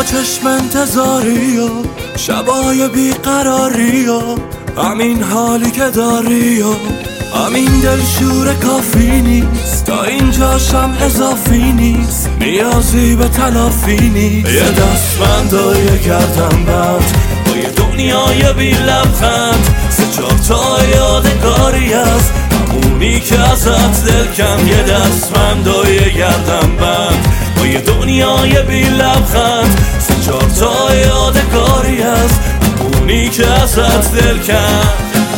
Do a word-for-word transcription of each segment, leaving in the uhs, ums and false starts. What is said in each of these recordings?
چشم انتظاری و شبای بیقراری و همین حالی که داری و همین دلشور کافی نیست، تا اینجاشم اضافی نیست، نیازی به تلافی نیست. یه دستمند و یه گردن بند با یه دنیای بی لبخند، سه چهار تا یادگاری از همونی که ازت دل کم. یه دستمند و یه گردن بند با یه دنیای بی لبخند، سه چهار تا یادگاری از همونی که ازت دل کم.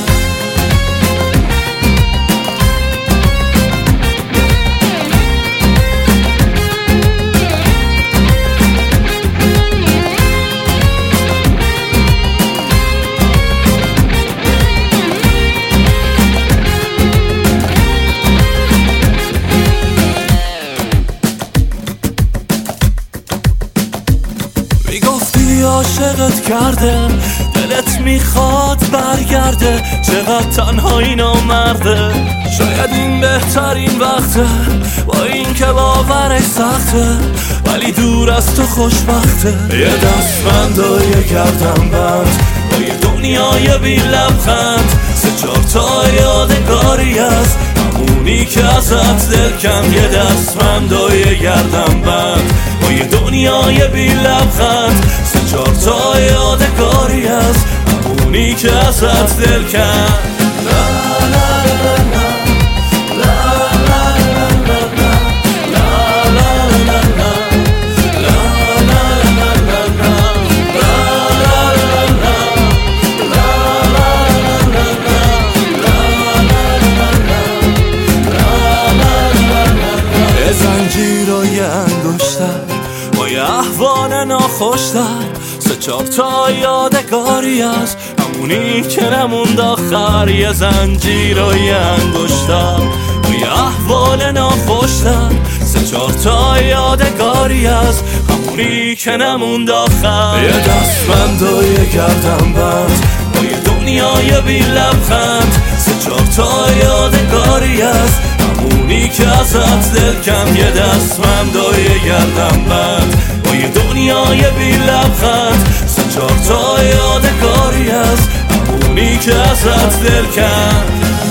میگفتی عاشقت کرده، دلت میخواد برگرده، چقدر تنهایی نامرده. شاید این بهترین وقته، با این که باورش سخته، ولی دور از تو خوشبخته. یه دستبند و یه گردن بند با یه دنیای بی لبخند، سه چهار تا یادگاری از همونی که ازت دل کم. یه دستبند و یه گردن بند با یه دنیای بی لبخند، سه چهار تا یادگاری از همونی که ازت دل کم. زنجیر و یه انگشتر با یه احوال ناخوشتر، سه چهار تا یادگاری از همونی که نموند آخر. یه زنجیر و یه انگشتر با یه احوال ناخوشتر، سه چهار تا یادگاری از همونی که نموند آخر. یه دستبند و یه گردن بند با یه دنیای بی لبخند، سه چهار تا یادگاری از همونی که ازت دل کم. یه دستبند و یه گردن بند با یه دنیای بی لبخند، سه چهار تا یادگاری از همونی که ازت دل کم.